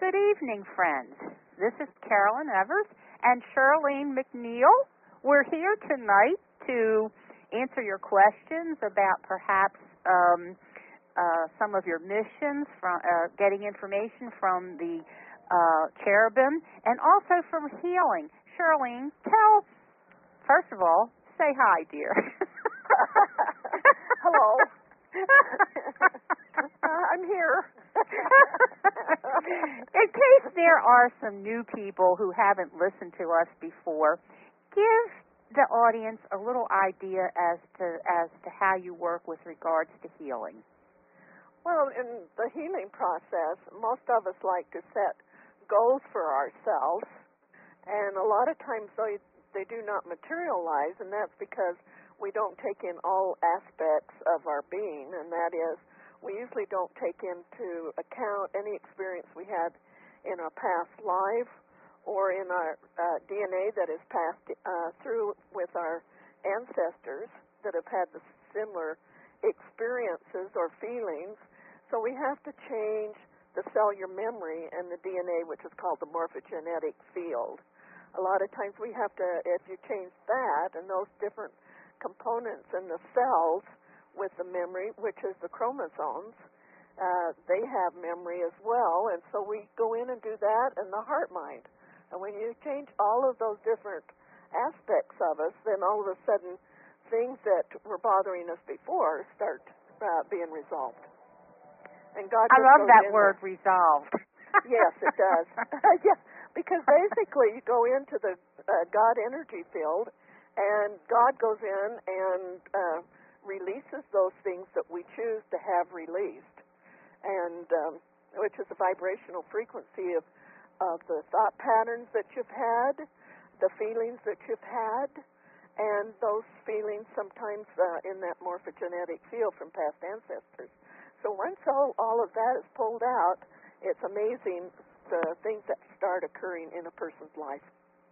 Good evening, friends. This is Carolyn Evers and Charlene McNeil. We're here tonight to answer your questions about perhaps some of your missions, from getting information from the cherubim, and also from healing. Charlene, first of all, say hi, dear. Hello. I'm here. In case there are some new people who haven't listened to us before, give the audience a little idea as to how you work with regards to healing. Well, in the healing process, most of us like to set goals for ourselves, and a lot of times they do not materialize, and that's because we don't take in all aspects of our being, and that is, we usually don't take into account any experience we had in our past life or in our DNA that is passed through with our ancestors that have had the similar experiences or feelings. So we have to change the cellular memory and the DNA, which is called the morphogenetic field. A lot of times we have to, if you change that and those different components in the cells with the memory, which is the chromosomes, they have memory as well, and so we go in and do that in the heart mind. And when you change all of those different aspects of us, then all of a sudden things that were bothering us before start being resolved. And God I love that word, there. resolved. Yes, it does. Yeah, because basically you go into the God energy field, and God goes in and releases those things that we choose to have released, and which is a vibrational frequency of the thought patterns that you've had, the feelings that you've had, and those feelings sometimes in that morphogenetic field from past ancestors. So once all of that is pulled out, it's amazing the things that start occurring in a person's life.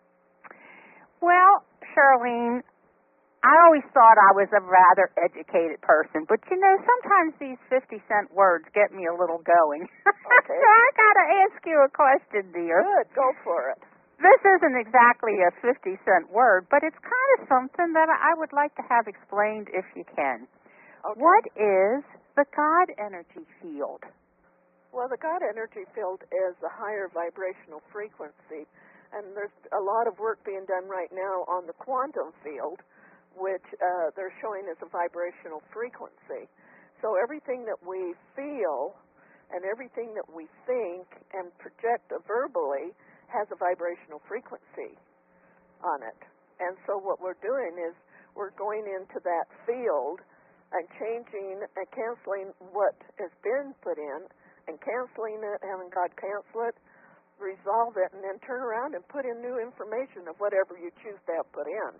Well, Charlene, I always thought I was a rather educated person, but sometimes these 50-cent words get me a little going. Okay. So I got to ask you a question, dear. Good, go for it. This isn't exactly a 50-cent word, but it's kind of something that I would like to have explained if you can. Okay. What is the God energy field? Well, the God energy field is a higher vibrational frequency, and there's a lot of work being done right now on the quantum field, which they're showing as a vibrational frequency. So everything that we feel and everything that we think and project verbally has a vibrational frequency on it. And so what we're doing is we're going into that field and changing and canceling what has been put in and canceling it, having God cancel it, resolve it, and then turn around and put in new information of whatever you choose to have put in.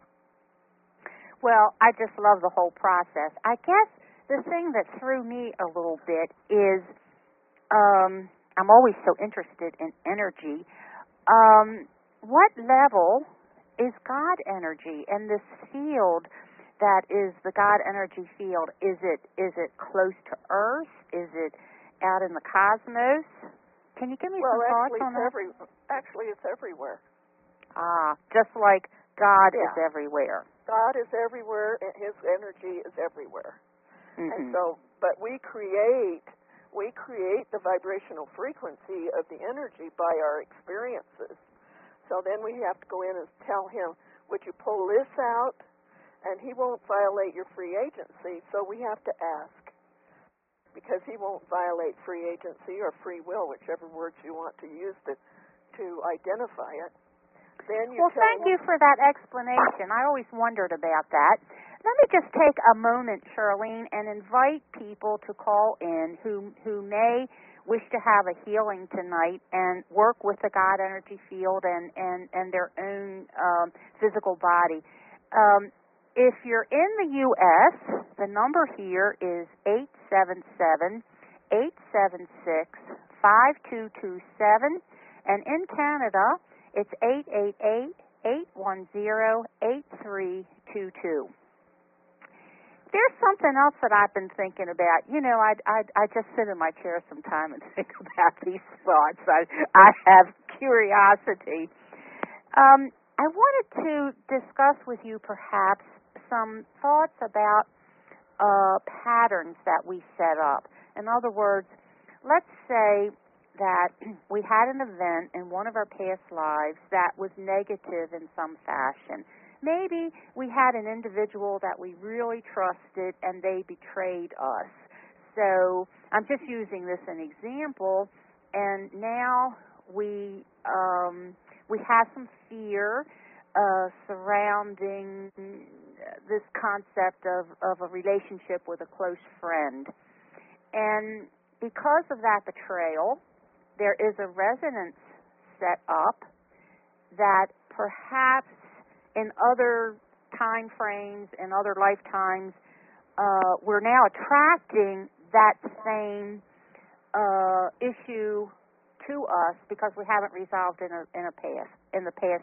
Well, I just love the whole process. I guess the thing that threw me a little bit is I'm always so interested in energy. What level is God energy? And this field that is the God energy field, is it close to Earth? Is it out in the cosmos? Can you give me some thoughts on that? Actually, it's everywhere. Just like God Yeah. is everywhere. God is everywhere, and His energy is everywhere. Mm-hmm. And so, but we create the vibrational frequency of the energy by our experiences. So then we have to go in and tell Him, would you pull this out? And He won't violate your free agency, so we have to ask. Because He won't violate free agency or free will, whichever words you want to use to identify it. Thank you for that explanation. I always wondered about that. Let me just take a moment, Charlene, and invite people to call in who may wish to have a healing tonight and work with the God energy field and their own physical body. If you're in the U.S., the number here is 877-876-5227, and in Canada, it's 888-810-8322. there's something else that I've been thinking about. You know, I just sit in my chair sometime and think about these thoughts. I have curiosity. I wanted to discuss with you perhaps some thoughts about patterns that we set up. In other words, let's say that we had an event in one of our past lives that was negative in some fashion. Maybe we had an individual that we really trusted and they betrayed us. So I'm just using this as an example, and now we have some fear surrounding this concept of a relationship with a close friend. And because of that betrayal, there is a resonance set up that perhaps in other time frames, in other lifetimes, we're now attracting that same issue to us because we haven't resolved in the past,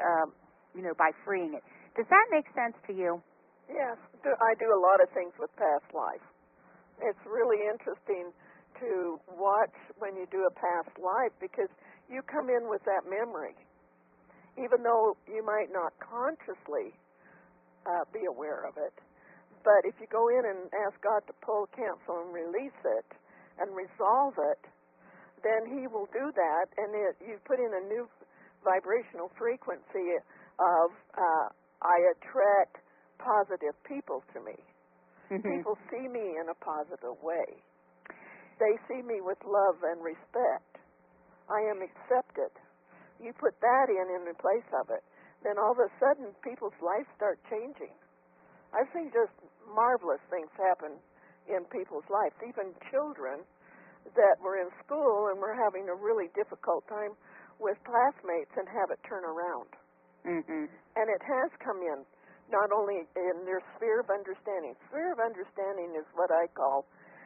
by freeing it. Does that make sense to you? Yes, I do a lot of things with past life. It's really interesting to watch when you do a past life because you come in with that memory. Even though you might not consciously be aware of it. But if you go in and ask God to pull, cancel, and release it and resolve it, then He will do that, and you put in a new vibrational frequency of I attract positive people to me. Mm-hmm. People see me in a positive way. They see me with love and respect. I am accepted. You put that in the place of it, then all of a sudden people's lives start changing. I've seen just marvelous things happen in people's lives, even children that were in school and were having a really difficult time with classmates and have it turn around. Mm-hmm. And it has come in not only in their sphere of understanding. Sphere of understanding is what I call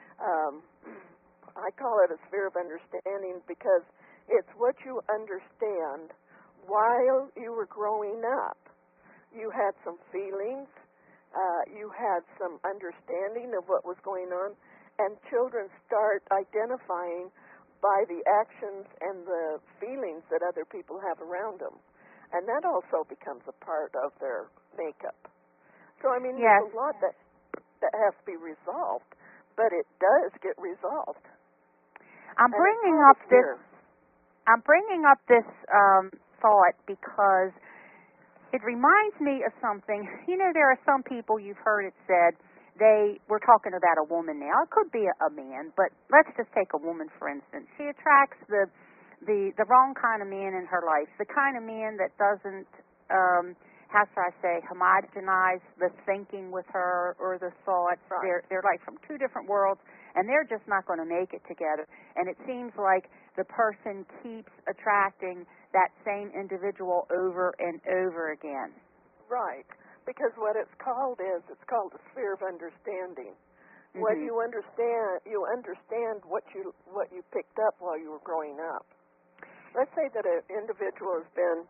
it a sphere of understanding because it's what you understand while you were growing up. You had some feelings, you had some understanding of what was going on, and children start identifying by the actions and the feelings that other people have around them. And that also becomes a part of their makeup. So, I mean, yes. There's a lot that has to be resolved, but it does get resolved. I'm bringing up this thought because it reminds me of something. You know, there are some people, you've heard it said, we're talking about a woman now. It could be a man, but let's just take a woman, for instance. She attracts the wrong kind of man in her life, the kind of man that doesn't, how should I say, homogenize the thinking with her or the thoughts. Right. They're like from two different worlds, and they're just not going to make it together. And it seems like the person keeps attracting that same individual over and over again. Right. Because what it's called a sphere of understanding. Mm-hmm. What you understand what you picked up while you were growing up. Let's say that an individual has been,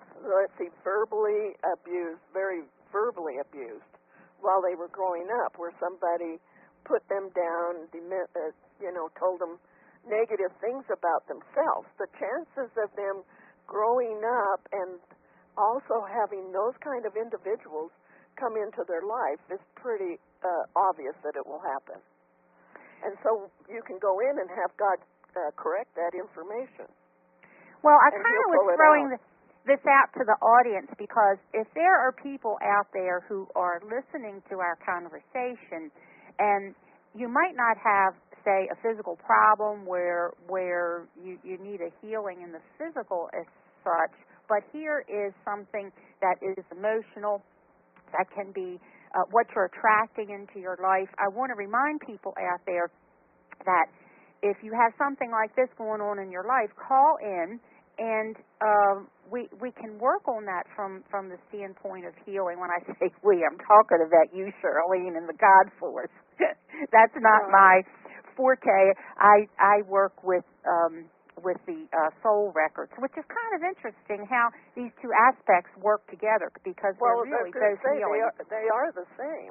verbally abused, very verbally abused while they were growing up, where somebody put them down, told them negative things about themselves. The chances of them growing up and also having those kind of individuals come into their life is pretty obvious that it will happen. And so you can go in and have God correct that information. Well, I kind of was throwing this out to the audience because if there are people out there who are listening to our conversation and you might not have, say, a physical problem where you need a healing in the physical as such, but here is something that is emotional, that can be what you're attracting into your life. I want to remind people out there that if you have something like this going on in your life, call in, and we can work on that from the standpoint of healing. When I say we, I'm talking about you, Charlene, and the God Force. That's not my forte. I work with the soul records, which is kind of interesting how these two aspects work together because they're really both healing. They are the same.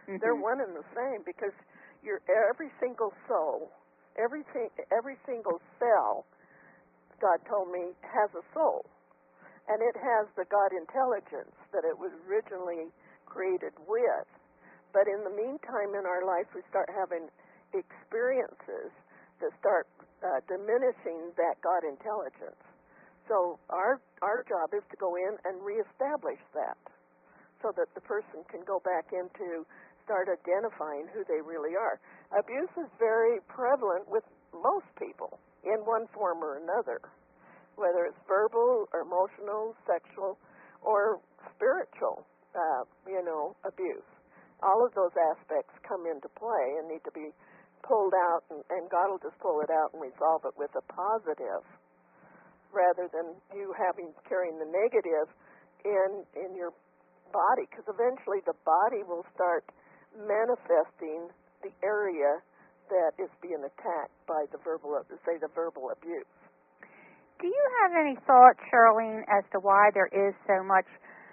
They're one and the same, because every single soul, every single cell, God told me, has a soul. And it has the God intelligence that it was originally created with. But in the meantime in our life, we start having experiences that start diminishing that God intelligence. So our job is to go in and reestablish that, so that the person can go back into, start identifying who they really are. Abuse is very prevalent with most people in one form or another, whether it's verbal or emotional, sexual, or spiritual, abuse. All of those aspects come into play and need to be pulled out, and God will just pull it out and resolve it with a positive, rather than you carrying the negative in your body, because eventually the body will start manifesting the area that is being attacked by the verbal abuse. Do you have any thoughts, Charlene, as to why there is so much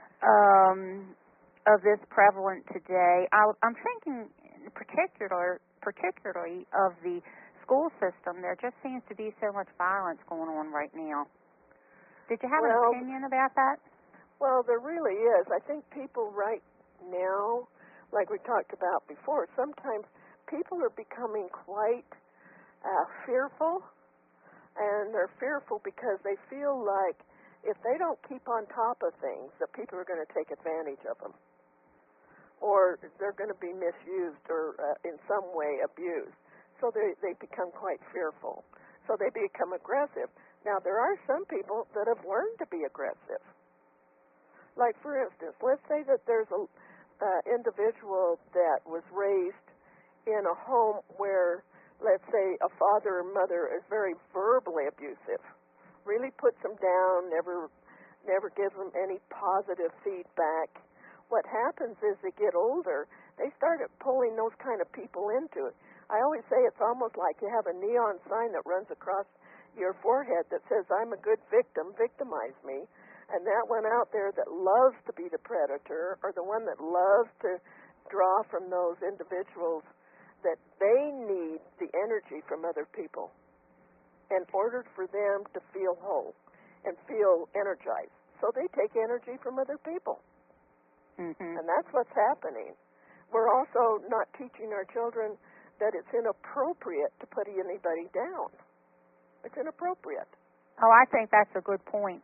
of this prevalent today? I'm thinking particularly of the school system. There just seems to be so much violence going on right now. Did you have an opinion about that? Well, there really is. I think people right now, like we talked about before, sometimes people are becoming quite fearful, and they're fearful because they feel like if they don't keep on top of things, that people are going to take advantage of them, or they're going to be misused or in some way abused. So they become quite fearful. So they become aggressive. Now, there are some people that have learned to be aggressive. Like, for instance, let's say that there's an individual that was raised in a home where, let's say, a father or mother is very verbally abusive, really puts them down, never gives them any positive feedback. What happens is they get older, they start pulling those kind of people into it. I always say it's almost like you have a neon sign that runs across your forehead that says, "I'm a good victim, victimize me." And that one out there that loves to be the predator, or the one that loves to draw from those individuals, that they need the energy from other people in order for them to feel whole and feel energized. So they take energy from other people. And that's what's happening. We're also not teaching our children that it's inappropriate to put anybody down. It's inappropriate. Oh, I think that's a good point.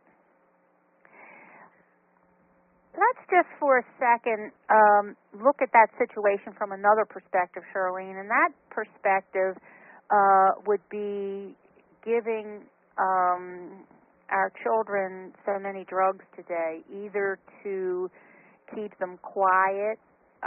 Let's just for a second look at that situation from another perspective, Charlene, and that perspective would be giving our children so many drugs today, either to keep them quiet,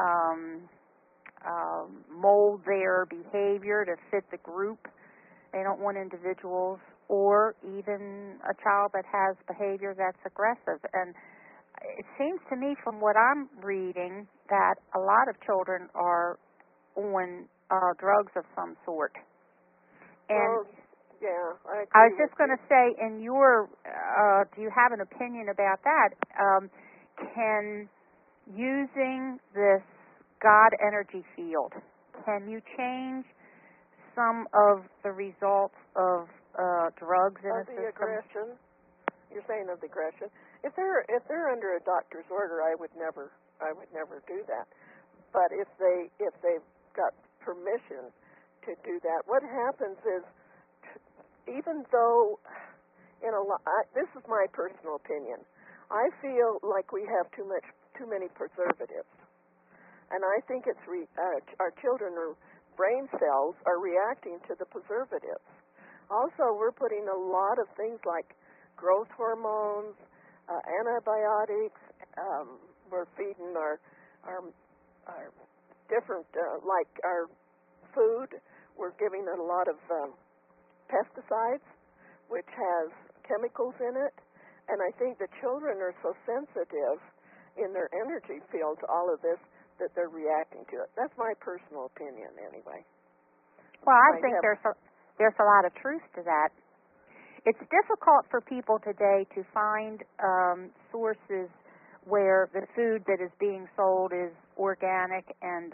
mold their behavior to fit the group. They don't want individuals, or even a child that has behavior that's aggressive. And it seems to me from what I'm reading that a lot of children are on drugs of some sort. And yeah, I was just going to say, in your, do you have an opinion about that? Can using this God energy field, can you change some of the results of drugs in a system? The aggression. You're saying of the aggression. If they're under a doctor's order, I would never do that. But if they've got permission to do that, what happens is, even though this is my personal opinion, I feel like we have too many preservatives, and I think it's our children or brain cells are reacting to the preservatives. Also, we're putting a lot of things like growth hormones, antibiotics. We're feeding our different, like our food. We're giving it a lot of pesticides, which has chemicals in it. And I think the children are so sensitive in their energy field to all of this that they're reacting to it. That's my personal opinion, anyway. Well, I think there's a lot of truth to that. It's difficult for people today to find sources where the food that is being sold is organic and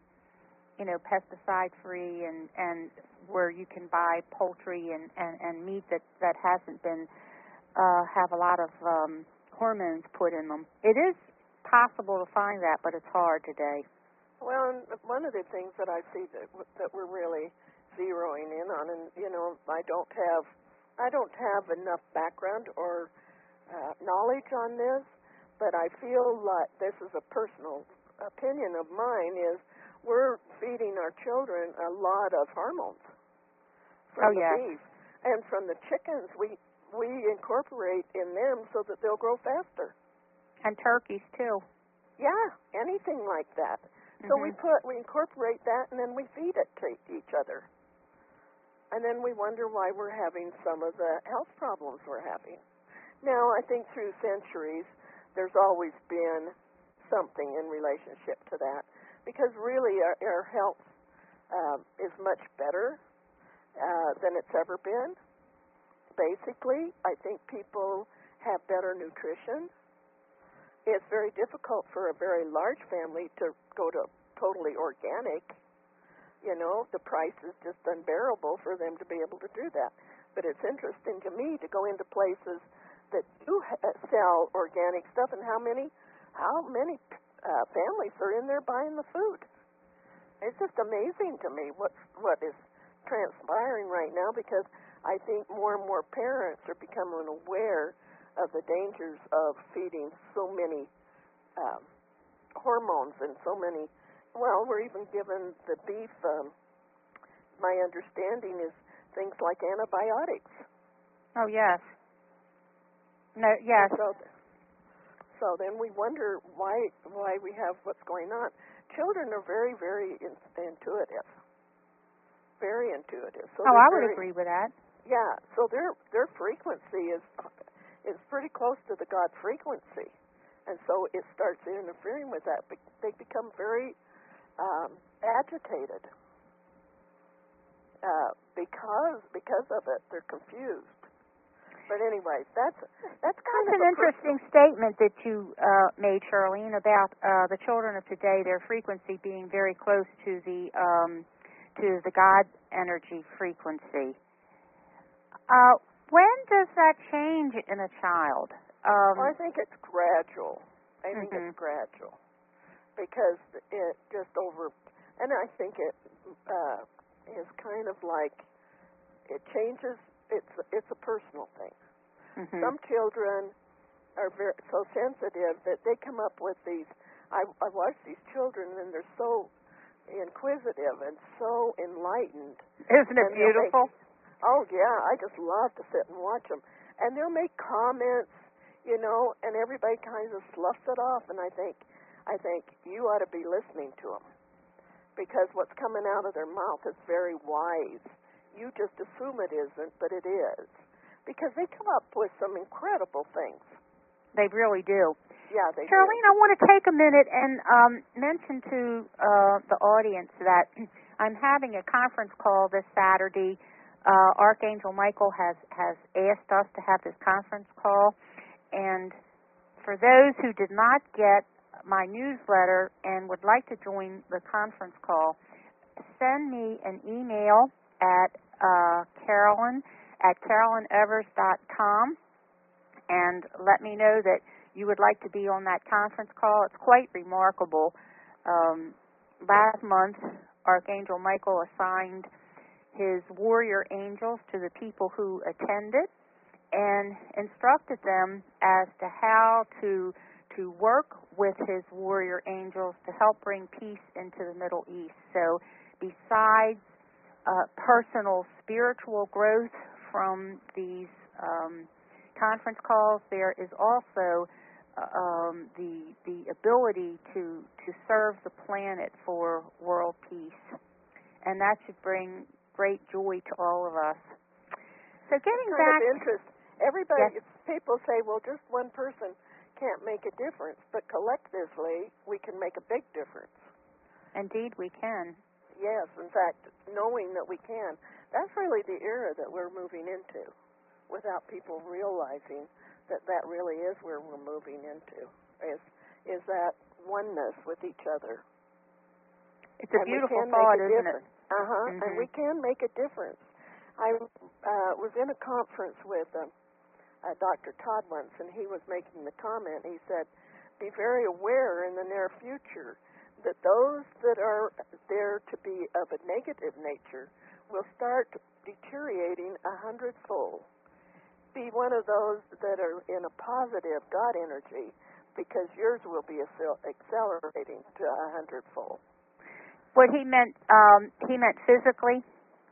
pesticide free, and where you can buy poultry and meat that hasn't been have a lot of hormones put in them. It is possible to find that, but it's hard today. Well, and one of the things that I see that we're really zeroing in on, and I don't have enough background or knowledge on this, but I feel like this is a personal opinion of mine, is we're feeding our children a lot of hormones from the beef. And from the chickens, we incorporate in them so that they'll grow faster. And turkeys, too. Yeah, anything like that. So we incorporate that, and then we feed it to each other. And then we wonder why we're having some of the health problems we're having. Now, I think through centuries, there's always been something in relationship to that, because really our health is much better than it's ever been. Basically, I think people have better nutrition. It's very difficult for a very large family to go to totally organic. The price is just unbearable for them to be able to do that. But it's interesting to me to go into places that do sell organic stuff, and how many families are in there buying the food. It's just amazing to me what is transpiring right now, because I think more and more parents are becoming aware of the dangers of feeding so many hormones and so many. Well, we're even given the beef. My understanding is things like antibiotics. Oh, yes. No, yes. So then we wonder why we have what's going on. Children are very, very intuitive. Very intuitive. So I would agree with that. Yeah. So their frequency is pretty close to the God frequency, and so it starts interfering with that. They become very agitated because of it. They're confused. But anyways, that's kind of an interesting statement that you made, Charlene, about the children of today, their frequency being very close to the God energy frequency. When does that change in a child? I think it's gradual. It's gradual, because it just and I think it is kind of like it changes. It's a personal thing. Some children are so sensitive that they come up with these. I watch these children, and they're so inquisitive and so enlightened. Isn't it beautiful? Oh yeah, I just love to sit and watch them. And they'll make comments, and everybody kind of sloughs it off. And I think you ought to be listening to them, because what's coming out of their mouth is very wise. You just assume it isn't, but it is, because they come up with some incredible things. They really do. Yeah, they Charlene, do. I want to take a minute and mention to the audience that I'm having a conference call this Saturday. Archangel Michael has asked us to have this conference call, and for those who did not get my newsletter and would like to join the conference call, send me an email at Carolyn@CarolynEvers.com and let me know that you would like to be on that conference call. It's quite remarkable. Last month, Archangel Michael assigned his warrior angels to the people who attended and instructed them as to how to work with his warrior angels to help bring peace into the Middle East. So besides personal spiritual growth from these conference calls, there is also the ability to serve the planet for world peace, and that should bring great joy to all of us. So getting back, of interest. Everybody, yes. People say, well, just one person can't make a difference, but collectively we can make a big difference. Indeed, we can. Yes, in fact, knowing that we can, that's really the era that we're moving into, without people realizing that really is where we're moving into. is that oneness with each other. It's a beautiful thought, isn't it? Mm-hmm. And we can make a difference. I was in a conference with Dr. Todd once, and he was making the comment. He said, be very aware in the near future that those that are there to be of a negative nature will start deteriorating 100-fold. Be one of those that are in a positive God energy, because yours will be accelerating to 100-fold. What he meant physically?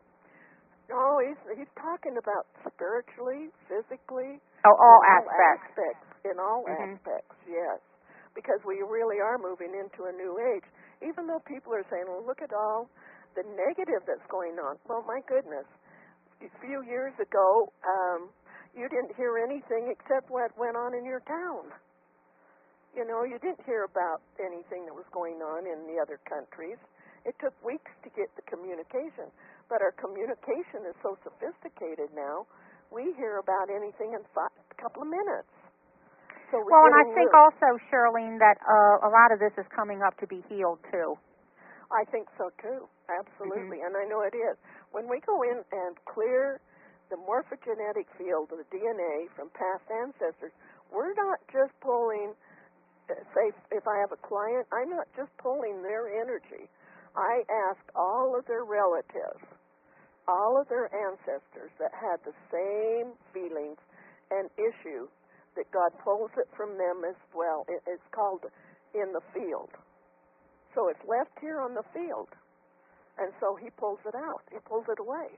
No, he's talking about spiritually, physically. Oh, all aspects. In all aspects, yes. Because we really are moving into a new age. Even though people are saying, well, look at all the negative that's going on. Well, my goodness. A few years ago, you didn't hear anything except what went on in your town. You know, you didn't hear about anything that was going on in the other countries. It took weeks to get the communication. But our communication is so sophisticated now, we hear about anything in a couple of minutes. So and I think also, Shirlene, that a lot of this is coming up to be healed, too. I think so, too. Absolutely. And I know it is. When we go in and clear the morphogenetic field of the DNA from past ancestors, we're not just pulling, say, if I have a client, I'm not just pulling their energy. I ask all of their relatives, all of their ancestors that had the same feelings and issue, that God pulls it from them as well. It's called in the field. So it's left here on the field. And so he pulls it out. He pulls it away.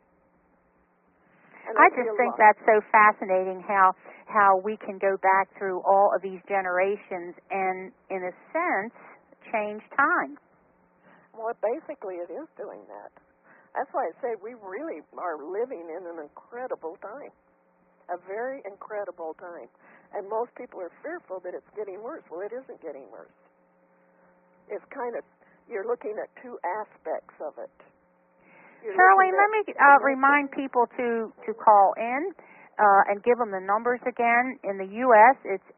And I just think that's so fascinating how we can go back through all of these generations and, in a sense, change time. Well, basically it is doing that. That's why I say we really are living in an incredible time, a very incredible time. And most people are fearful that it's getting worse. Well, it isn't getting worse. It's kind of, you're looking at two aspects of it. Shirley, let me remind people to call in and give them the numbers again. In the U.S., it's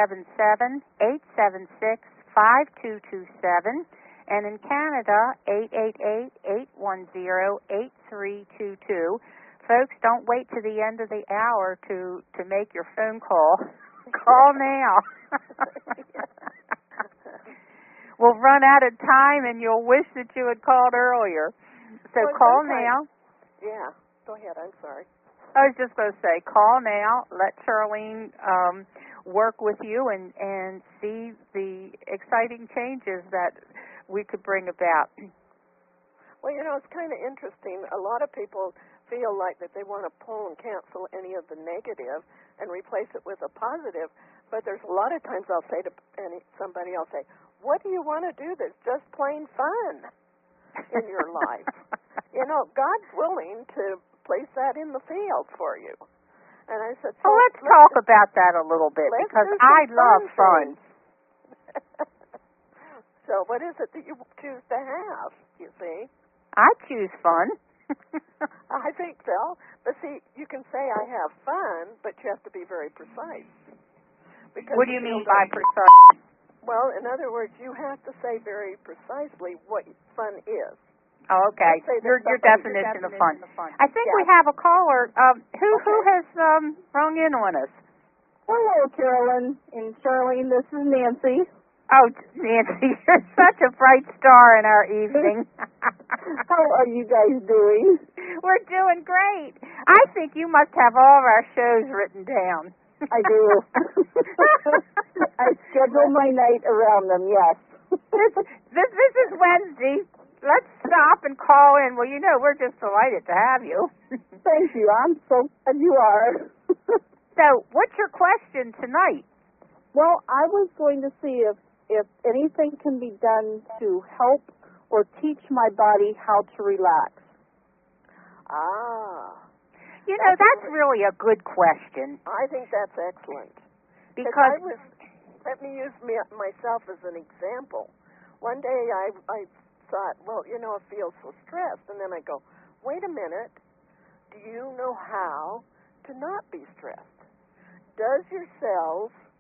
877-876-5227. And in Canada, 888-810-8322. Folks, don't wait to the end of the hour to make your phone call. Call now. We'll run out of time, and you'll wish that you had called earlier. So call now. Yeah, go ahead. I'm sorry. I was just going to say, call now. Let Charlene work with you and see the exciting changes that we could bring about. Well, you know, it's kind of interesting. A lot of people feel like that they want to pull and cancel any of the negative and replace it with a positive. But there's a lot of times I'll say to somebody, I'll say, what do you want to do that's just plain fun in your life? You know, God's willing to place that in the field for you. And I said, so let's talk about that a little bit, because I love fun. So what is it that you choose to have, you see? I choose fun. I think so. But see, you can say I have fun, but you have to be very precise. What do you mean by precise? Well, in other words, you have to say very precisely what fun is. Oh, okay. Your definition of fun. I think we have a caller. Who has rung in on us? Hello, Carolyn and Charlene. This is Nancy. Oh, Nancy, you're such a bright star in our evening. How are you guys doing? We're doing great. I think you must have all of our shows written down. I do. I schedule my night around them, yes. This is Wednesday. Let's stop and call in. Well, you know, we're just delighted to have you. Thank you. I'm so glad you are. So, what's your question tonight? Well, I was going to see if anything can be done to help or teach my body how to relax. You know, that's really a good question. I think that's excellent. Because let me use myself as an example. One day I thought, well, you know, I feel so stressed. And then I go, wait a minute. Do you know how to not be stressed? Does your cells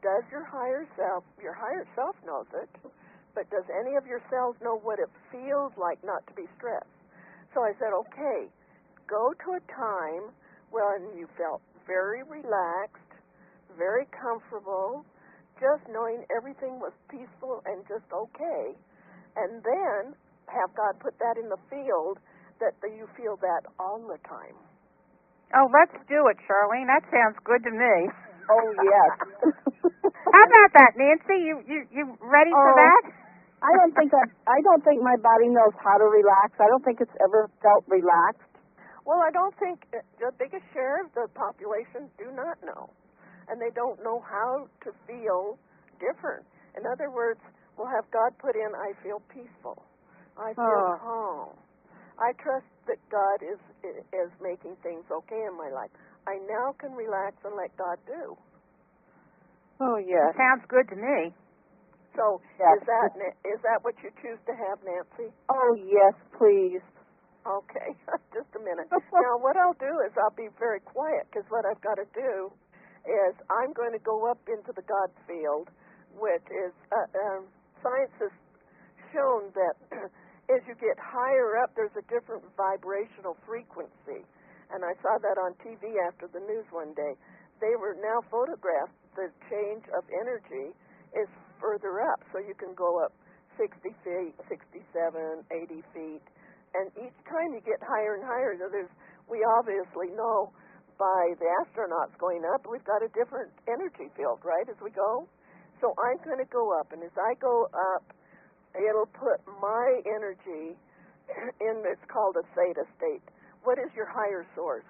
does your higher self knows it, but does any of your cells know what it feels like not to be stressed? So I said, okay, go to a time when you felt very relaxed, very comfortable, just knowing everything was peaceful and just okay, and then have God put that in the field that you feel that all the time. Oh, let's do it, Charlene. That sounds good to me. Oh, yes. How about that, Nancy? You ready for that? I don't think my body knows how to relax. I don't think it's ever felt relaxed. Well, I don't think the biggest share of the population do not know, and they don't know how to feel different. In other words, we'll have God put in, I feel peaceful. I feel calm. I trust that God is making things okay in my life. I now can relax and let God do. Oh, yes. Sounds good to me. So yes. Is that what you choose to have, Nancy? Oh, yes, please. Okay, just a minute. Now, what I'll do is I'll be very quiet, because what I've got to do is I'm going to go up into the God field, which is science has shown that as you get higher up, there's a different vibrational frequency. And I saw that on TV after the news one day. They were now photographed. The change of energy is further up, so you can go up 60 feet, 67, 80 feet. And each time you get higher and higher, we obviously know by the astronauts going up, we've got a different energy field, right, as we go? So I'm going to go up, and as I go up, it'll put my energy in, it's called a theta state. What is your higher source?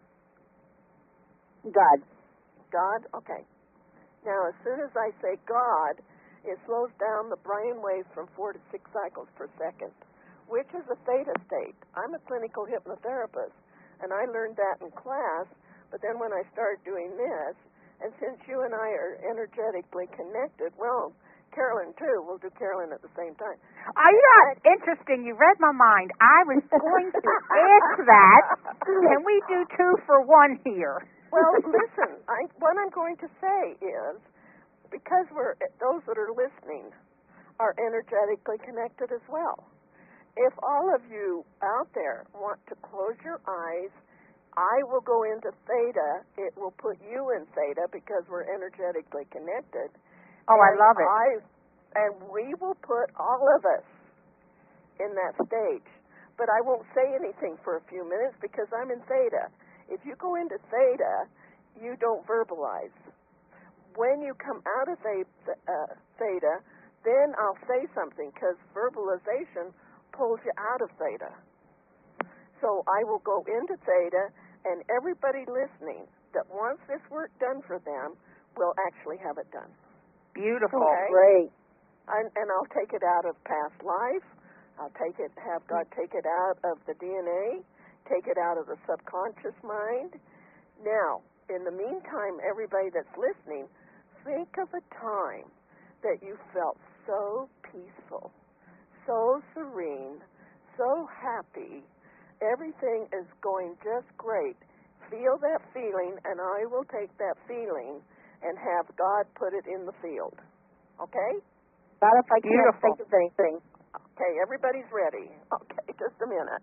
God. God? Okay. Now, as soon as I say God, it slows down the brain waves from 4 to 6 cycles per second, which is a theta state. I'm a clinical hypnotherapist, and I learned that in class, but then when I started doing this, and since you and I are energetically connected, well, Carolyn, too. We'll do Carolyn at the same time. You know, it's interesting. You read my mind. I was going to add to that. Can we do 2 for 1 here? Well, listen, what I'm going to say is, because those that are listening are energetically connected as well. If all of you out there want to close your eyes, I will go into theta. It will put you in theta because we're energetically connected. Oh, I love it. And we will put all of us in that stage. But I won't say anything for a few minutes because I'm in theta. If you go into theta, you don't verbalize. When you come out of theta, then I'll say something because verbalization pulls you out of theta. So I will go into theta, and everybody listening that wants this work done for them will actually have it done. Beautiful. Okay? Great. And I'll take it out of past life. I'll have God take it out of the DNA, take it out of the subconscious mind. Now, in the meantime, everybody that's listening, think of a time that you felt so peaceful, so serene, so happy. Everything is going just great. Feel that feeling, and I will take that feeling and have God put it in the field. Okay? Not if I can't Beautiful. think of anything. Okay, everybody's ready. Okay, just a minute.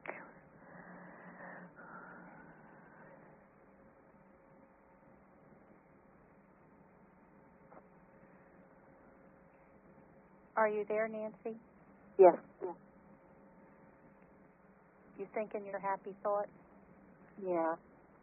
Are you there, Nancy? Yes. You thinking your happy thoughts? Yeah.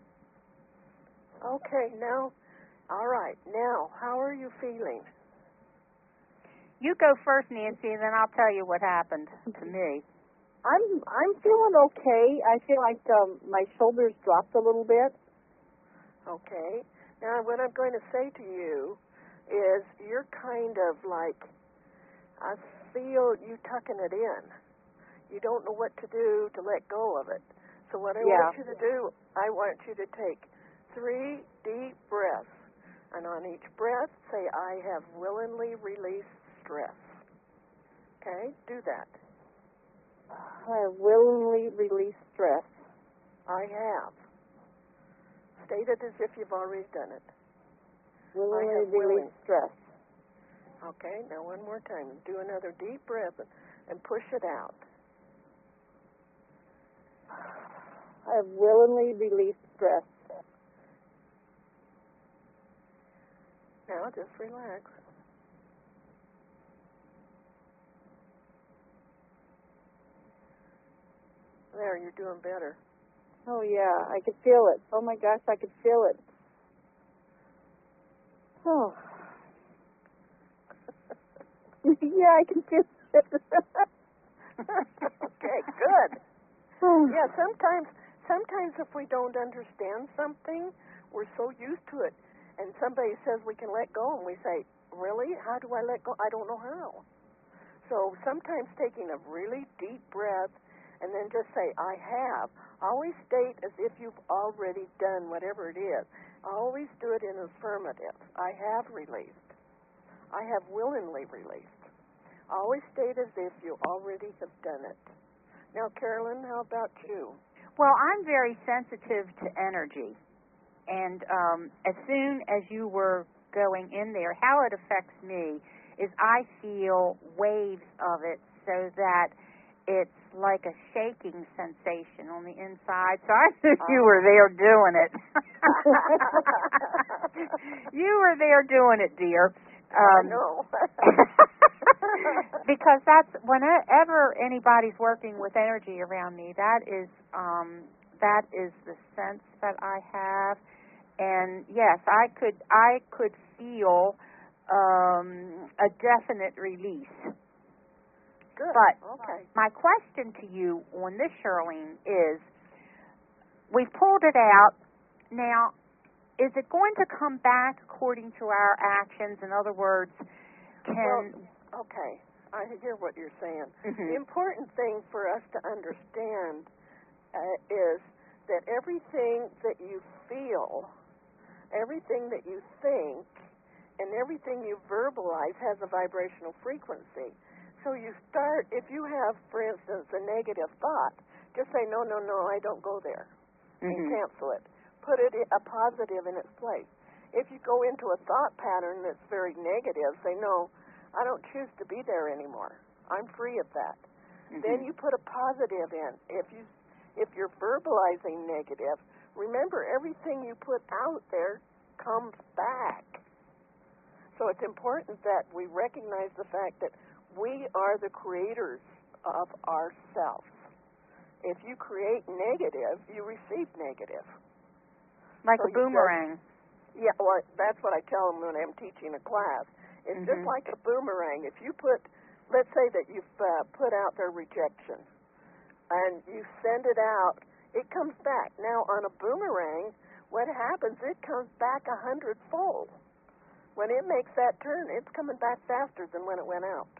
Okay, now, all right. Now, how are you feeling? You go first, Nancy, and then I'll tell you what happened to me. I'm feeling okay. I feel like my shoulders dropped a little bit. Okay. Now, what I'm going to say to you is you're kind of like, I feel you tucking it in. You don't know what to do to let go of it. So what I want you to do, I want you to take 3 deep breaths. And on each breath, say, I have willingly released stress. Okay? Do that. I willingly release stress. I have. State it as if you've already done it. Willingly release stress. Okay, now one more time. Do another deep breath and push it out. I have willingly released stress. Now just relax. There, you're doing better. Oh, yeah, I could feel it. Oh, my gosh, I could feel it. Oh. Yeah, I can feel it. Okay, good. Yeah, sometimes if we don't understand something, we're so used to it. And somebody says we can let go, and we say, really? How do I let go? I don't know how. So sometimes taking a really deep breath and then just say, I have. Always state as if you've already done whatever it is. Always do it in affirmative. I have released. I have willingly released. Always state as if you already have done it. Now, Carolyn, how about you? Well, I'm very sensitive to energy. And as soon as you were going in there, how it affects me is I feel waves of it so that it's like a shaking sensation on the inside. So I knew you were there doing it. You were there doing it, dear. I know. Because that's whenever anybody's working with energy around me, that is the sense that I have. And yes, I could feel a definite release. Good. But okay. My question to you on this, Charlene, is we've pulled it out. Now, is it going to come back according to our actions? In other words, okay, I hear what you're saying. Mm-hmm. The important thing for us to understand is that everything that you feel, everything that you think, and everything you verbalize has a vibrational frequency. So you start, if you have, for instance, a negative thought, just say, no, I don't go there, and cancel it. Put a positive in its place. If you go into a thought pattern that's very negative, say, no, I don't choose to be there anymore. I'm free of that. Then you put a positive in. If you're verbalizing negative, remember everything you put out there comes back. So it's important that we recognize the fact that we are the creators of ourselves. If you create negative, you receive negative. Like so a boomerang. Well, that's what I tell them when I'm teaching a class. It's just like a boomerang. If you let's say that you've put out their rejection, and you send it out, it comes back. Now, on a boomerang, what happens, it comes back 100-fold. When it makes that turn, it's coming back faster than when it went out.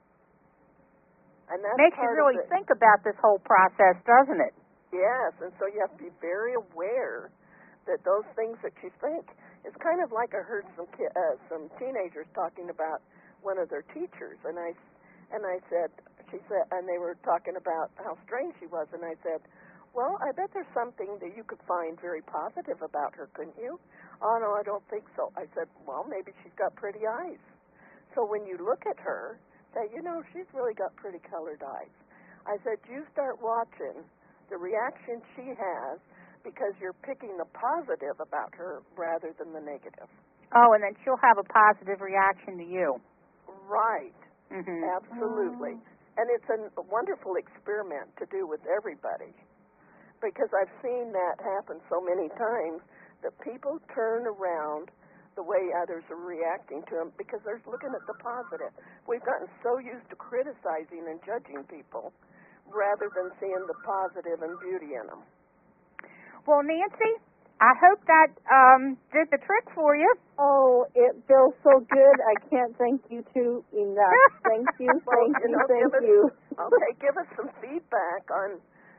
And that makes you really think about this whole process, doesn't it? Yes, and so you have to be very aware that those things that you think, it's kind of like I heard some teenagers talking about one of their teachers, and I said, she said, and they were talking about how strange she was, and I said, well, I bet there's something that you could find very positive about her, couldn't you? Oh, no, I don't think so. I said, well, maybe she's got pretty eyes. So when you look at her, say, she's really got pretty colored eyes. I said, you start watching the reaction she has because you're picking the positive about her rather than the negative. Oh, and then she'll have a positive reaction to you. Right. Absolutely. And it's a wonderful experiment to do with everybody because I've seen that happen so many times that people turn around the way others are reacting to them because they're looking at the positive. We've gotten so used to criticizing and judging people rather than seeing the positive and beauty in them. Well, Nancy, I hope that did the trick for you. Oh, it feels so good. I can't thank you two enough. Thank you, thank you. Okay, give us some feedback on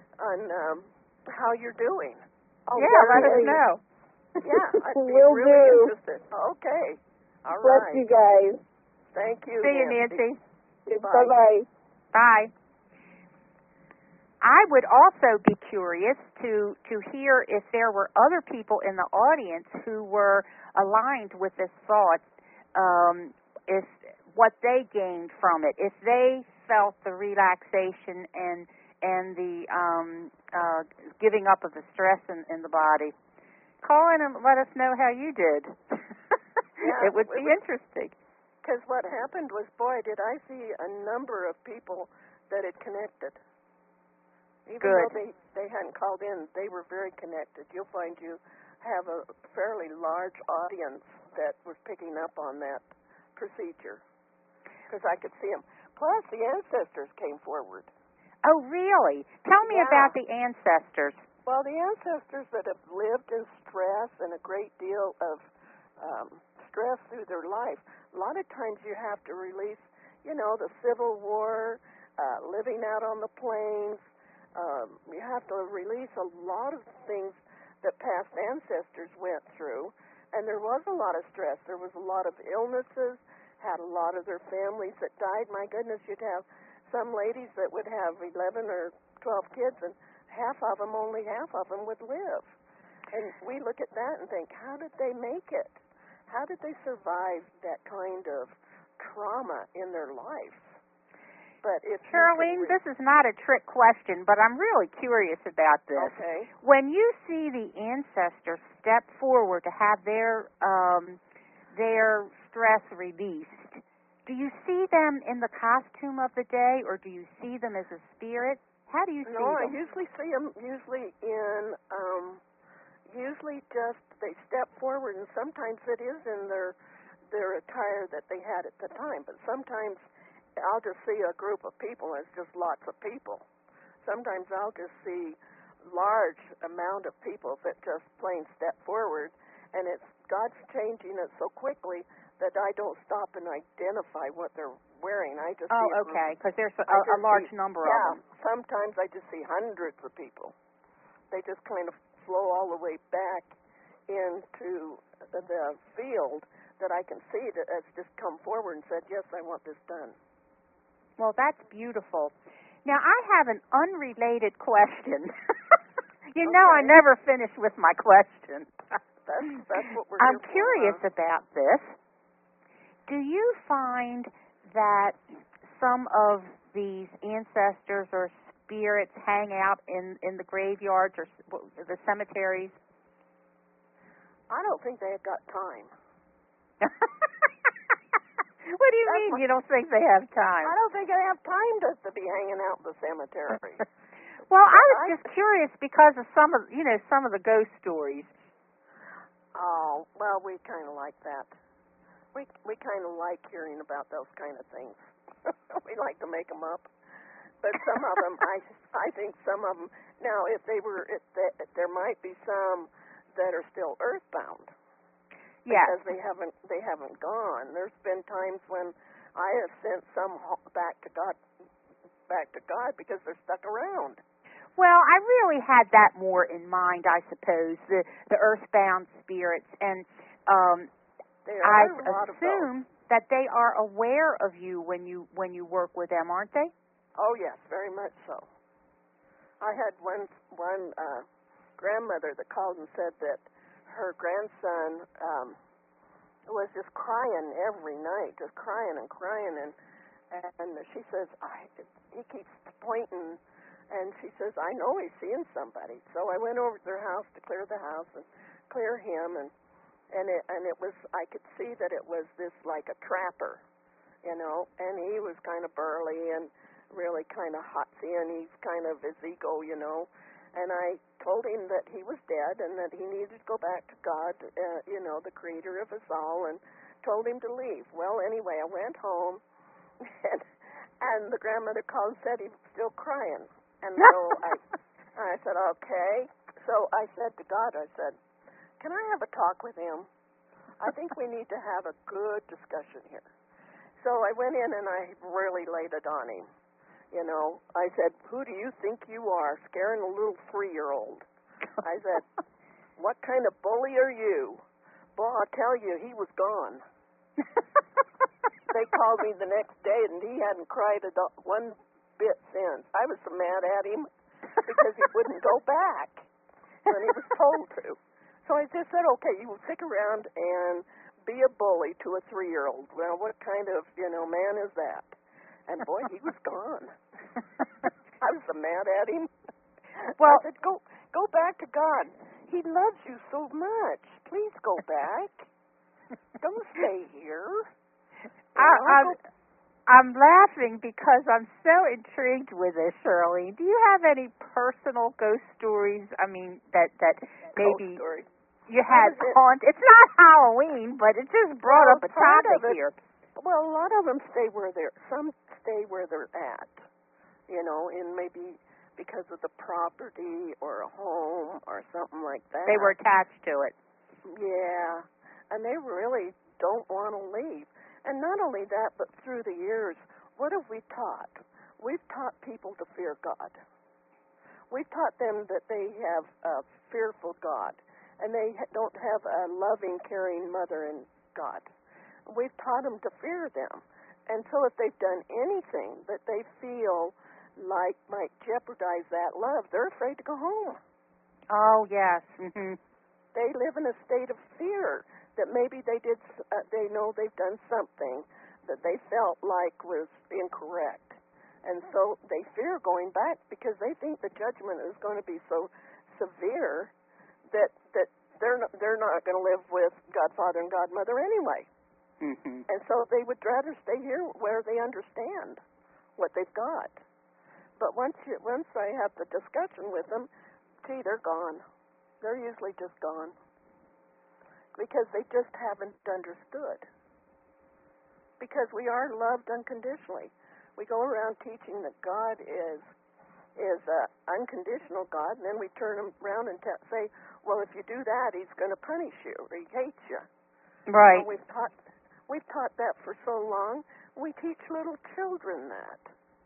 how you're doing. Oh, yeah, let us know. Yeah, I'd be Will really do. interested. Okay. All Bless right. you guys. Thank you, See you, Nancy. Nancy. Bye-bye. Bye. I would also be curious to hear if there were other people in the audience who were aligned with this thought, if what they gained from it, if they felt the relaxation and the giving up of the stress in the body. Call in and let us know how you did. Yeah, it would be interesting. Because what happened was, boy, did I see a number of people that had connected. Even Good. though they hadn't called in, they were very connected. You'll find you have a fairly large audience that was picking up on that procedure. Because I could see them. Plus, the ancestors came forward. Oh, really? Tell me about the ancestors. Well, the ancestors that have lived in stress and a great deal of stress through their life, a lot of times you have to release, the Civil War, living out on the plains. You have to release a lot of things that past ancestors went through. And there was a lot of stress. There was a lot of illnesses, had a lot of their families that died. My goodness, you'd have some ladies that would have 11 or 12 kids, and only half of them would live. And we look at that and think, how did they make it? How did they survive that kind of trauma in their life? But if Charlene, this is not a trick question, but I'm really curious about this. Okay. When you see the ancestors step forward to have their stress released, do you see them in the costume of the day, or do you see them as a spirit? How do you see them? No, I usually see them usually just they step forward, and sometimes it is in their attire that they had at the time. But sometimes I'll just see a group of people. It's just lots of people. Sometimes I'll just see large amount of people that just plain step forward, and it's God's changing it so quickly that I don't stop and identify what they're wearing. I just see okay, because there's a large number of them. Sometimes I just see hundreds of people. They just kind of flow all the way back into the field that I can see that has just come forward and said, yes, I want this done. Well, that's beautiful. Now, I have an unrelated question. I never finish with my question. That's what we're I'm here curious for, about this. Do you find that some of these ancestors or spirits hang out in the graveyards or the cemeteries? I don't think they've got time. What do you mean you don't think they have time? I don't think they have time to be hanging out in the cemetery. Well, I was just curious because of some of the ghost stories. Oh, well, we kind of like that. We kind of like hearing about those kind of things. We like to make them up. But some of them, I think some of them. Now, if there might be some that are still earthbound. Yeah. Because they haven't gone. There's been times when I have sent some back to God because they're stuck around. Well, I really had that more in mind, I suppose, the earthbound spirits, and I assume that they are aware of you when you work with them, aren't they? Oh yes, very much so. I had one grandmother that called and said that her grandson was just crying every night, just crying and crying, and she says he keeps pointing. And she says, I know he's seeing somebody. So I went over to their house to clear the house and clear him, and it was, I could see that it was this like a trapper, and he was kind of burly and really kind of hotsy, and he's kind of his ego, And I told him that he was dead and that he needed to go back to God, the creator of us all, and told him to leave. Well, anyway, I went home, and the grandmother called and said he was still crying. And so I said, okay. So I said to God, I said, can I have a talk with him? I think we need to have a good discussion here. So I went in and I really laid it on him. I said, who do you think you are, scaring a little 3-year-old? I said, what kind of bully are you? Boy, I'll tell you, he was gone. They called me the next day, and he hadn't cried one bit since. I was so mad at him. because he wouldn't go back when he was told to. So I just said, okay, you will stick around and be a bully to a 3-year-old. Well, what kind of, man is that? And boy, he was gone. I was so mad at him. Well, I said, go back to God. He loves you so much. Please go back. Don't stay here. I'm laughing because I'm so intrigued with this, Shirley. Do you have any personal ghost stories? I mean, that maybe you had haunt. It's not Halloween, but it just brought up a topic here. Well, a lot of them stay where they're. Some stay where they're at. In maybe because of the property or a home or something like that. They were attached to it. Yeah, and they really don't want to leave. And not only that, but through the years, what have we taught? We've taught people to fear God. We've taught them that they have a fearful God, and they don't have a loving, caring mother in God. We've taught them to fear them. And so if they've done anything that they feel like might jeopardize that love, they're afraid to go home. Oh, yes. Mm-hmm. They live in a state of fear that maybe they know they've done something that they felt like was incorrect. And so they fear going back because they think the judgment is going to be so severe that they're not going to live with Godfather and Godmother anyway. Mm-hmm. And so they would rather stay here where they understand what they've got. But once I have the discussion with them, gee, they're gone. They're usually just gone. Because they just haven't understood. Because we are loved unconditionally. We go around teaching that God is an unconditional God, and then we turn around and say, well, if you do that, He's going to punish you, or He hates you. Right. So we've taught that for so long. We teach little children that.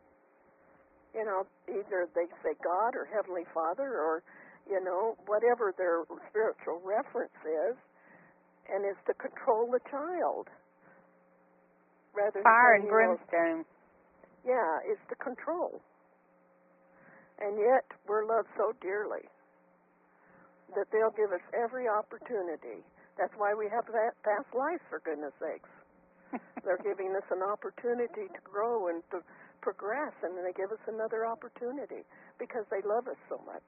Either they say God or Heavenly Father, or whatever their spiritual reference is. And is to control the child. Rather than fire and brimstone. Yeah, it's to control. And yet, we're loved so dearly that they'll give us every opportunity. That's why we have that past life, for goodness sakes. They're giving us an opportunity to grow and to progress, and they give us another opportunity because they love us so much.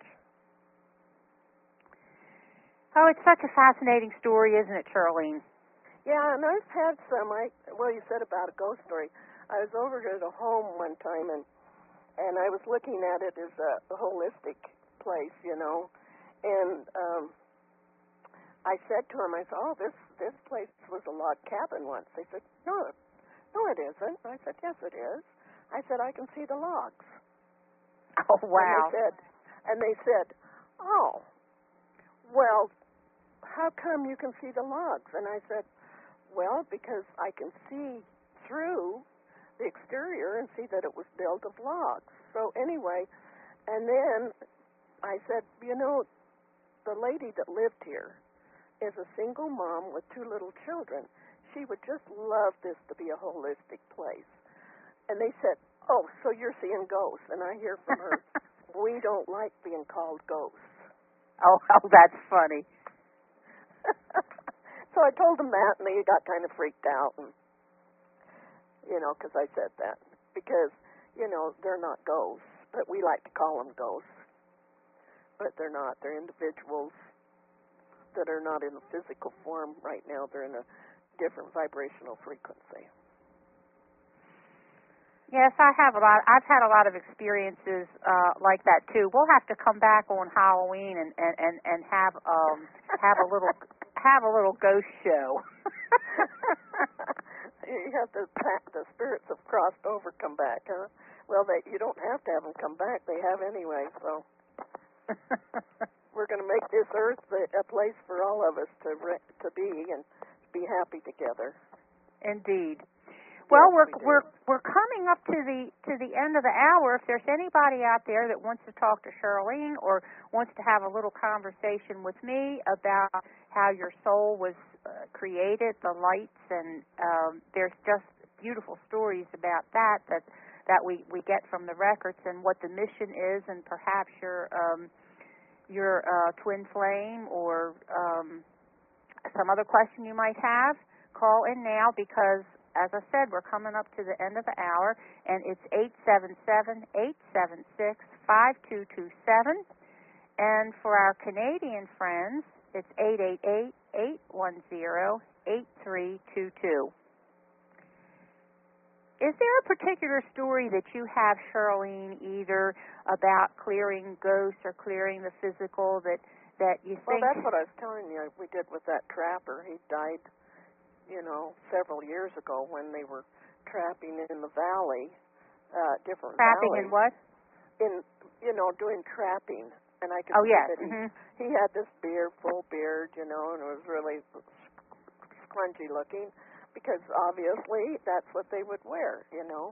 Oh, it's such a fascinating story, isn't it, Charlene? Yeah, and I've had some. You said about a ghost story. I was over at a home one time, and I was looking at it as a holistic place, and I said to him, I said, oh, this place was a log cabin once. They said, no, it isn't. I said, yes, it is. I said, I can see the logs. Oh, wow. And they said, oh, well, how come you can see the logs? And I said, well, because I can see through the exterior and see that it was built of logs. So anyway, and then I said, the lady that lived here is a single mom with 2 little children. She would just love this to be a holistic place. And they said, oh, so you're seeing ghosts. And I hear from her, we don't like being called ghosts. Oh, that's funny. So I told them that, and they got kind of freaked out, and because I said that. Because, they're not ghosts, but we like to call them ghosts. But they're not. They're individuals that are not in a physical form right now. They're in a different vibrational frequency. Yes, I've had a lot of experiences like that too. We'll have to come back on Halloween and have a little ghost show. You have the spirits have crossed over come back, huh? Well, you don't have to have them come back. They have anyway. So we're going to make this earth a place for all of us to be and be happy together. Indeed. Well, we're coming up to the end of the hour. If there's anybody out there that wants to talk to Charlene or wants to have a little conversation with me about how your soul was created, the lights, and there's just beautiful stories about that that we get from the records and what the mission is, and perhaps your twin flame or some other question you might have. Call in now because, as I said, we're coming up to the end of the hour, and it's 877-876-5227. And for our Canadian friends, it's 888-810-8322. Is there a particular story that you have, Charlene, either about clearing ghosts or clearing the physical that you think? Well, that's what I was telling you. We did with that trapper. He died, several years ago when they were trapping in the valley, different trapping valleys. In what? Doing trapping. And I could see that he had this full beard, and it was really scrunchy looking, because obviously that's what they would wear,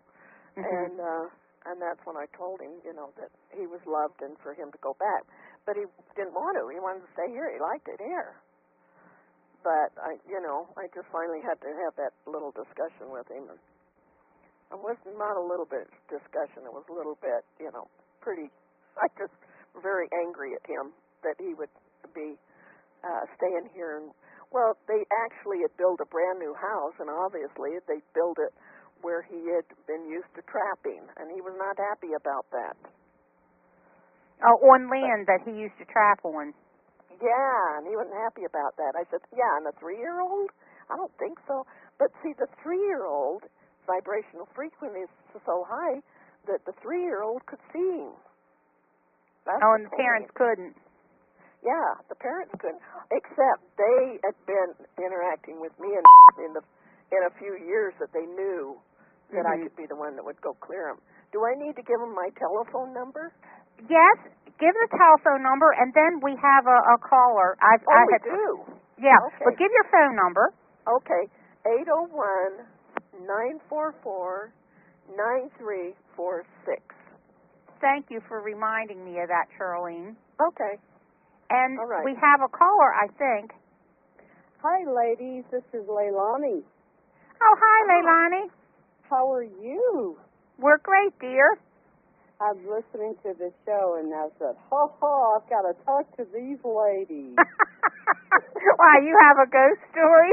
and that's when I told him, that he was loved and for him to go back. But he didn't want to. He wanted to stay here. He liked it here. But I just finally had to have that little discussion with him. And it was not a little bit discussion. It was a little bit, pretty. I just very angry at him that he would be staying here. And well, they actually had built a brand new house, and obviously they built it where he had been used to trapping, and he was not happy about that. Oh, on land that he used to trap on. Yeah, and he wasn't happy about that. I said, yeah, and a 3-year-old? I don't think so. But see, the 3-year-old vibrational frequency is so high that the 3-year-old could see him. And the parents couldn't. Yeah, the parents couldn't, except they had been interacting with me in a few years that they knew that I could be the one that would go clear them. Do I need to give them my telephone number? Yes, give the telephone number, and then we have a caller. We do? Yeah, okay. But give your phone number. Okay, 801-944-9346. Thank you for reminding me of that, Charlene. Okay. And all right. We have a caller, I think. Hi, ladies. This is Leilani. Oh, hi, Leilani. How are you? We're great, dear. I'm listening to the show, and I said, I've got to talk to these ladies. Why, you have a ghost story?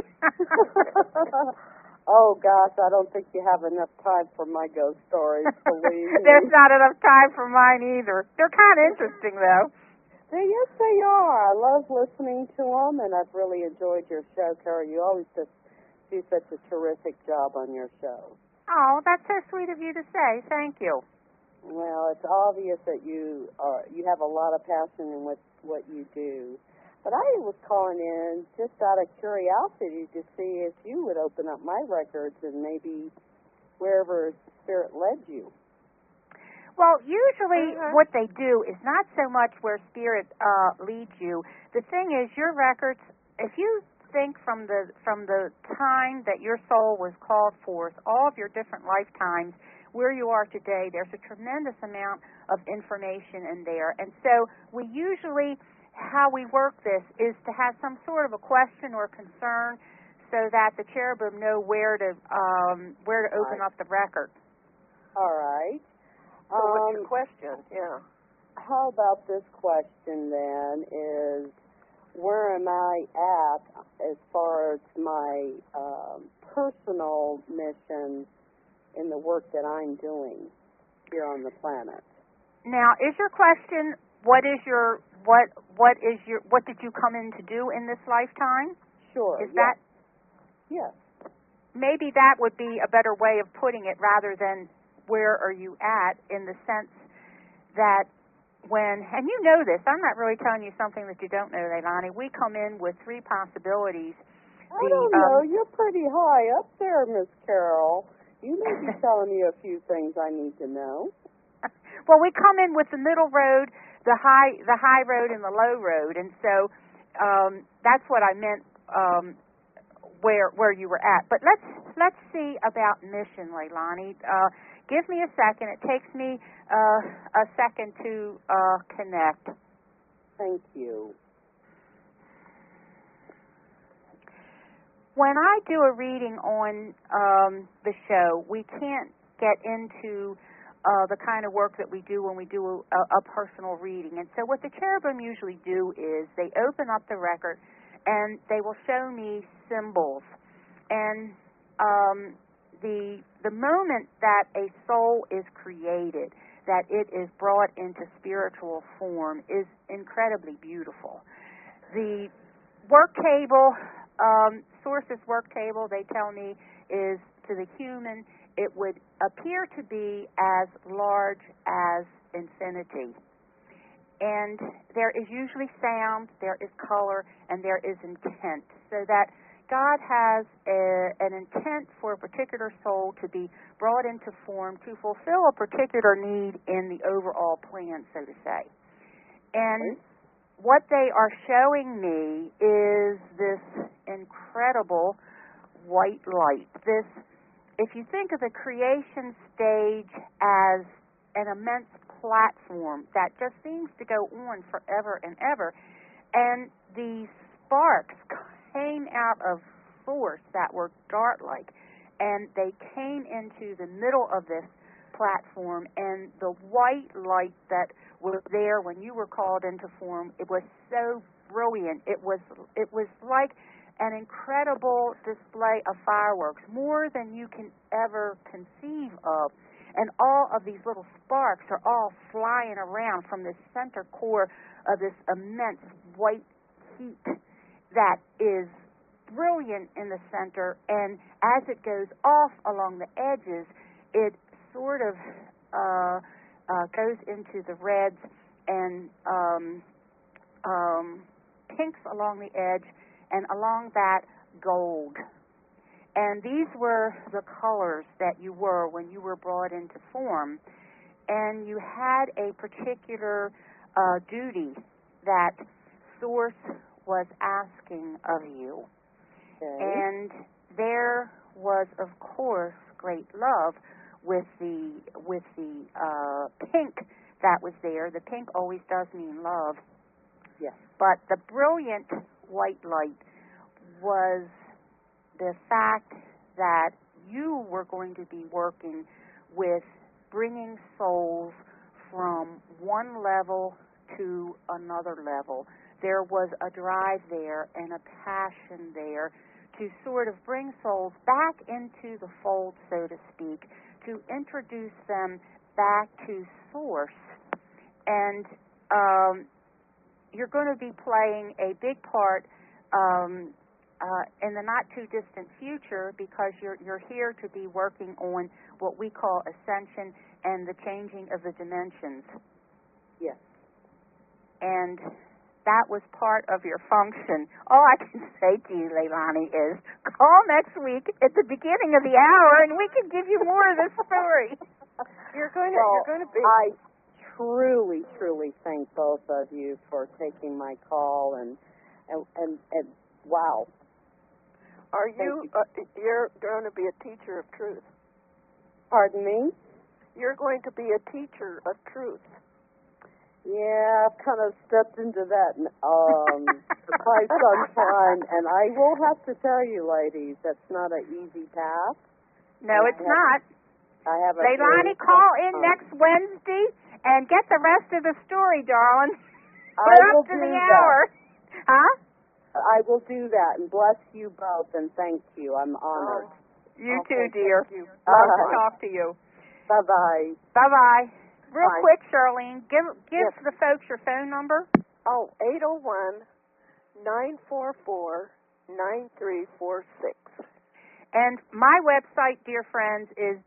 Oh, gosh, I don't think you have enough time for my ghost stories, believe me. There's not enough time for mine either. They're kind of interesting, though. Yes, they are. I love listening to them, and I've really enjoyed your show, Carol. You always do such a terrific job on your show. Oh, that's so sweet of you to say. Thank you. Well, it's obvious that you have a lot of passion in what you do. But I was calling in just out of curiosity to see if you would open up my records and maybe wherever Spirit led you. Well, usually what they do is not so much where Spirit leads you. The thing is, your records, if you think from the time that your soul was called forth, all of your different lifetimes, where you are today, there's a tremendous amount of information in there. And so we usually, how we work this is to have some sort of a question or concern so that the cherubim know where to open up the record. All right. So what's your question? Yeah. How about this question then is, where am I at as far as my personal mission in the work that I'm doing here on the planet? Now, is your question, what did you come in to do in this lifetime? Sure. Is that? Yes. Maybe that would be a better way of putting it rather than where are you at, in the sense that and you know this, I'm not really telling you something that you don't know, Leilani. We come in with 3 possibilities. I don't know. You're pretty high up there, Miss Carol. You may be telling me a few things I need to know. Well, we come in with the middle road, the high road, and the low road, and so that's what I meant. Where you were at, but let's see about mission, Leilani. Give me a second. It takes me a second to connect. Thank you. When I do a reading on the show, we can't get into the kind of work that we do when we do a personal reading. And so what the cherubim usually do is they open up the record and they will show me symbols. And the moment that a soul is created, that it is brought into spiritual form, is incredibly beautiful. The work table, Source's work table, they tell me, is to the human, it would appear to be as large as infinity. And there is usually sound, there is color, and there is intent. So that God has an intent for a particular soul to be brought into form to fulfill a particular need in the overall plan, so to say. And what they are showing me is this incredible white light. This, if you think of the creation stage as an immense platform that just seems to go on forever and ever, and these sparks came out of Source that were dart-like, and they came into the middle of this platform, and the white light that was there when you were called into form, it was so brilliant. It was like an incredible display of fireworks, more than you can ever conceive of. And all of these little sparks are all flying around from the center core of this immense white heat that is brilliant in the center, and as it goes off along the edges, it sort of goes into the reds and pinks along the edge, and along that, gold. And these were the colors that you were when you were brought into form. And you had a particular duty that Source was asking of you. Okay. And there was, of course, great love with the pink that was there. The pink always does mean love. Yes. But the brilliant white light was the fact that you were going to be working with bringing souls from one level to another level. There was a drive there and a passion there to sort of bring souls back into the fold, so to speak, to introduce them back to Source. And you're going to be playing a big part in the not-too-distant future, because you're here to be working on what we call ascension and the changing of the dimensions. Yes. And that was part of your function. All I can say to you, Leilani, is call next week at the beginning of the hour, and we can give you more of this story. You're going to be. I truly, truly thank both of you for taking my call, and wow. Are you? You're going to be a teacher of truth. Pardon me? You're going to be a teacher of truth. Yeah, I've kind of stepped into that for quite some time, and I will have to tell you, ladies, that's not an easy path. No, it's not. I have a Leilani, call in next Wednesday and get the rest of the story, darling. I We're will up to do the that. hour. Huh? I will do that, and bless you both, and thank you. I'm honored. You Okay, too, dear. thank you. Love to talk to you. Bye-bye. Bye-bye. Real Bye. quick, Charlene, give Yes. the folks your phone number. Oh, 801-944-9346. And my website, dear friends, is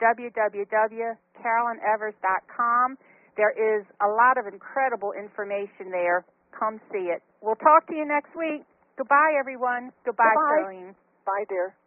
www.carolinevers.com. There is a lot of incredible information there. Come see it. We'll talk to you next week. Goodbye, everyone. Goodbye, Goodbye. Charlene. Bye, dear.